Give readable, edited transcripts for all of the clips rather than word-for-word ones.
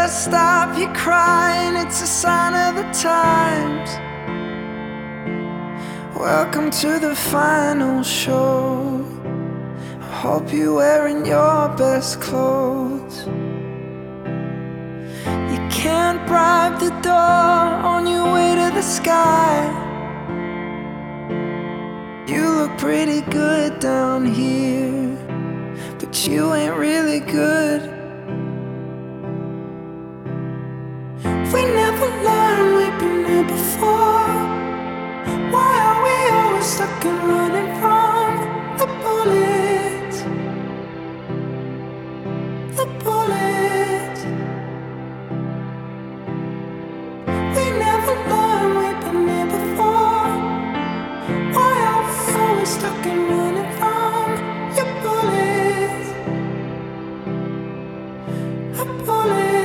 Just stop your crying, it's a sign of the times. Welcome to the final show. I hope you're wearing your best clothes. You can't bribe the door on your way to the sky. You look pretty good down here, but you ain't really good. We never learned, we've been here before. Why are we always stuck and running from the bullets? The bullets. We never learned, we've been here before. Why are we always stuck and running from your bullets? The bullets.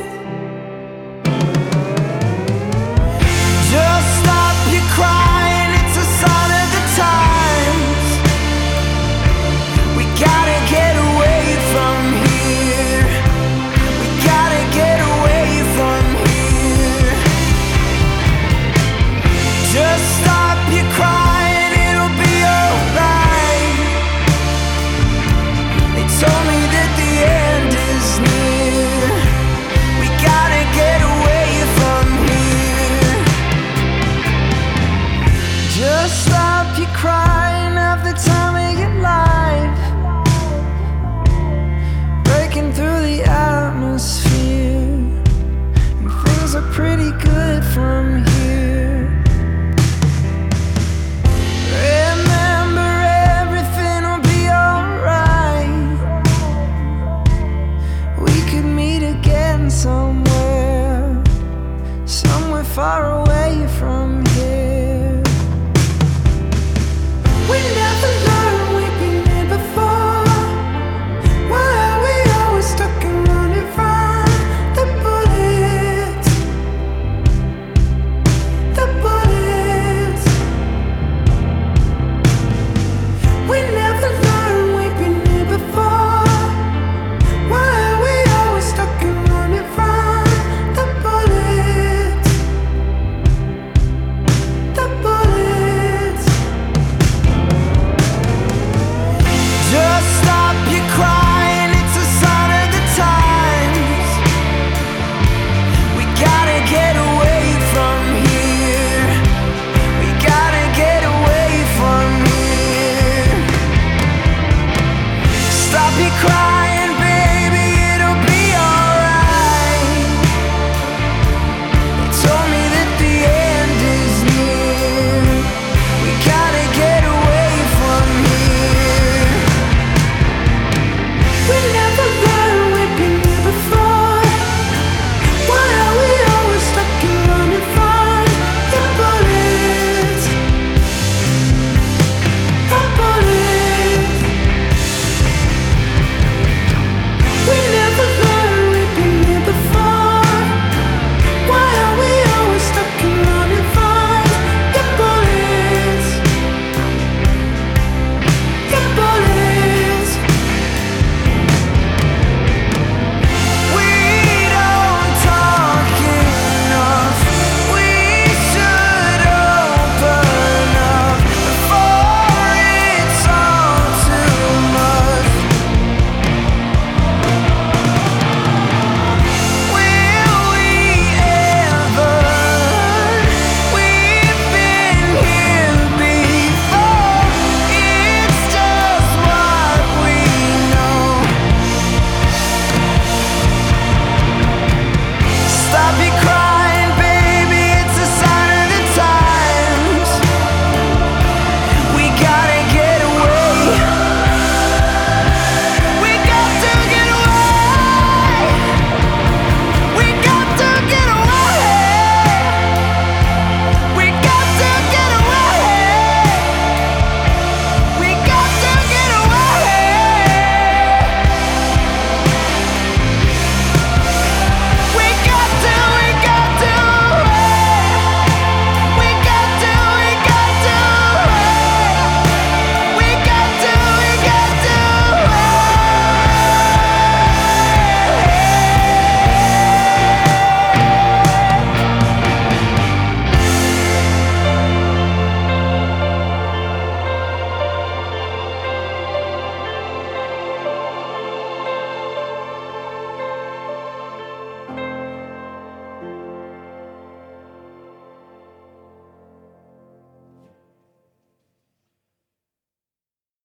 Stop your crying, have the time of your life. Breaking through the atmosphere, and things are pretty good from here. Remember, everything will be alright. We could meet again somewhere far away.